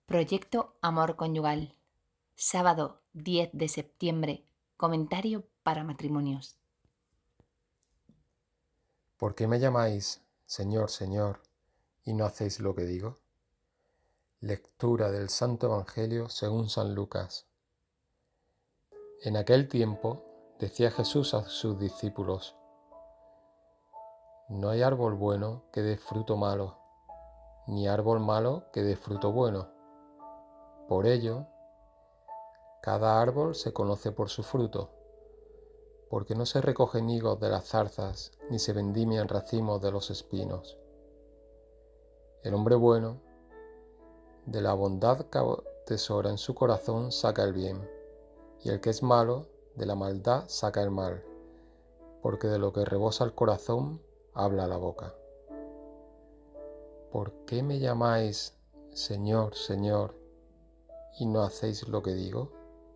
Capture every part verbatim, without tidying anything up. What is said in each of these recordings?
Proyecto Amor Conyugal. Sábado diez de septiembre. Comentario para matrimonios. ¿Por qué me llamáis Señor, Señor, y no hacéis lo que digo? Lectura del Santo Evangelio según San Lucas. En aquel tiempo decía Jesús a sus discípulos: No hay árbol bueno que dé fruto malo, ni árbol malo que dé fruto bueno. Por ello, cada árbol se conoce por su fruto, porque no se recogen higos de las zarzas, ni se vendimian racimos de los espinos. El hombre bueno, de la bondad que atesora en su corazón, saca el bien, y el que es malo, de la maldad saca el mal, porque de lo que rebosa el corazón, habla la boca. ¿Por qué me llamáis Señor, Señor, y no hacéis lo que digo?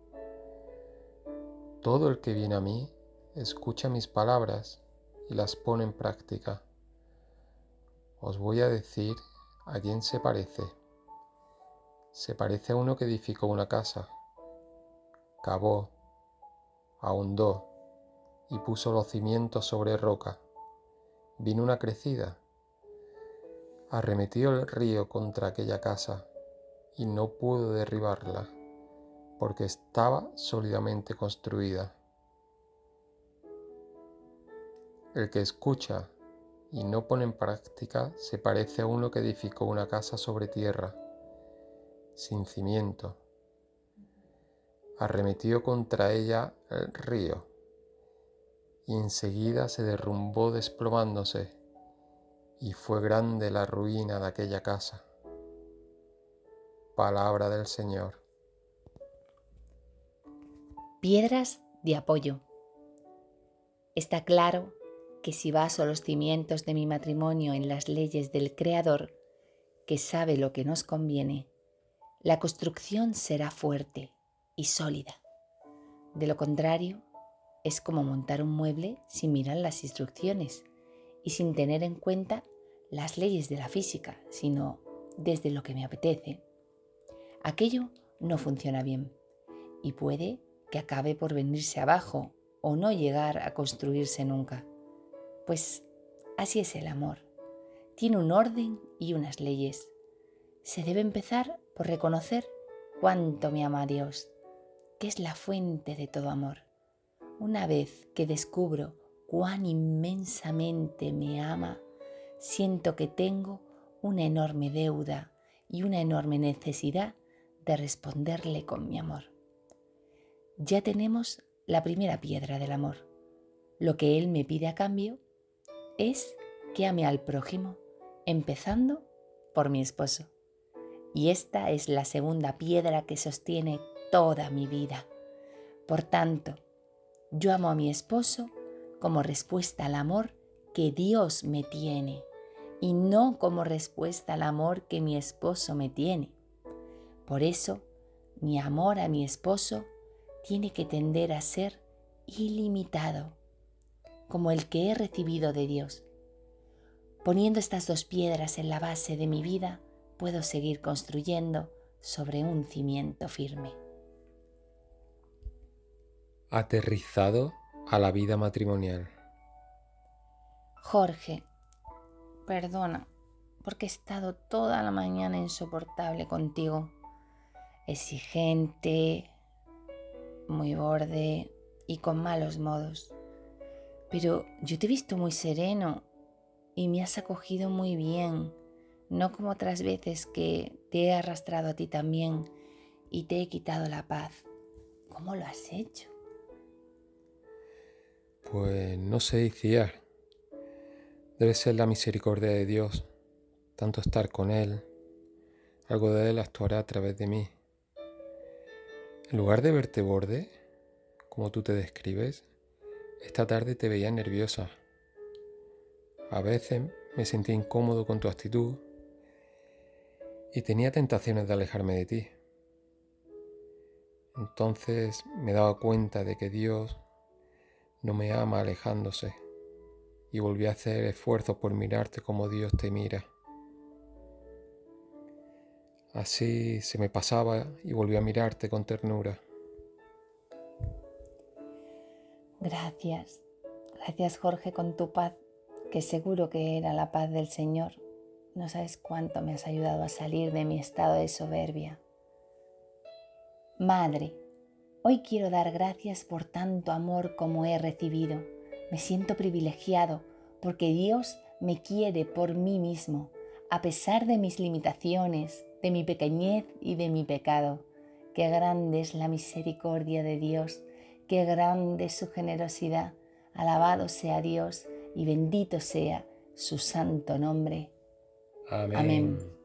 Todo el que viene a mí, escucha mis palabras y las pone en práctica. Os voy a decir a quién se parece. Se parece a uno que edificó una casa, cavó, ahondó y puso los cimientos sobre roca. Vino una crecida, arremetió el río contra aquella casa y no pudo derribarla, porque estaba sólidamente construida. El que escucha y no pone en práctica se parece a uno que edificó una casa sobre tierra, sin cimiento. Arremetió contra ella el río y enseguida se derrumbó desplomándose, y fue grande la ruina de aquella casa. Palabra del Señor. Piedras de apoyo. Está claro que si baso los cimientos de mi matrimonio en las leyes del Creador, que sabe lo que nos conviene, la construcción será fuerte y sólida. De lo contrario, es como montar un mueble sin mirar las instrucciones y sin tener en cuenta las leyes de la física, sino desde lo que me apetece. Aquello no funciona bien y puede que acabe por venirse abajo o no llegar a construirse nunca. Pues así es el amor. Tiene un orden y unas leyes. Se debe empezar por reconocer cuánto me ama Dios, que es la fuente de todo amor. Una vez que descubro cuán inmensamente me ama, siento que tengo una enorme deuda y una enorme necesidad de responderle con mi amor. Ya tenemos la primera piedra del amor. Lo que Él me pide a cambio es que ame al prójimo, empezando por mi esposo. Y esta es la segunda piedra que sostiene toda mi vida. Por tanto, yo amo a mi esposo como respuesta al amor que Dios me tiene y no como respuesta al amor que mi esposo me tiene. Por eso, mi amor a mi esposo tiene que tender a ser ilimitado, como el que he recibido de Dios. Poniendo estas dos piedras en la base de mi vida, puedo seguir construyendo sobre un cimiento firme. Aterrizado a la vida matrimonial. Jorge, perdona, porque he estado toda la mañana insoportable contigo. Exigente, muy borde y con malos modos. Pero yo te he visto muy sereno y me has acogido muy bien, no como otras veces que te he arrastrado a ti también y te he quitado la paz. ¿Cómo lo has hecho? Pues no sé, Iciar. Debe ser la misericordia de Dios, tanto estar con Él. Algo de Él actuará a través de mí. En lugar de verte borde, como tú te describes, esta tarde te veía nerviosa. A veces me sentía incómodo con tu actitud y tenía tentaciones de alejarme de ti. Entonces me daba cuenta de que Dios no me ama alejándose y volví a hacer esfuerzos por mirarte como Dios te mira. Así se me pasaba y volví a mirarte con ternura. Gracias, gracias Jorge con tu paz, que seguro que era la paz del Señor. No sabes cuánto me has ayudado a salir de mi estado de soberbia. Madre, hoy quiero dar gracias por tanto amor como he recibido. Me siento privilegiado porque Dios me quiere por mí mismo, a pesar de mis limitaciones, de mi pequeñez y de mi pecado. Qué grande es la misericordia de Dios, qué grande es su generosidad. Alabado sea Dios y bendito sea su santo nombre. Amén. Amén.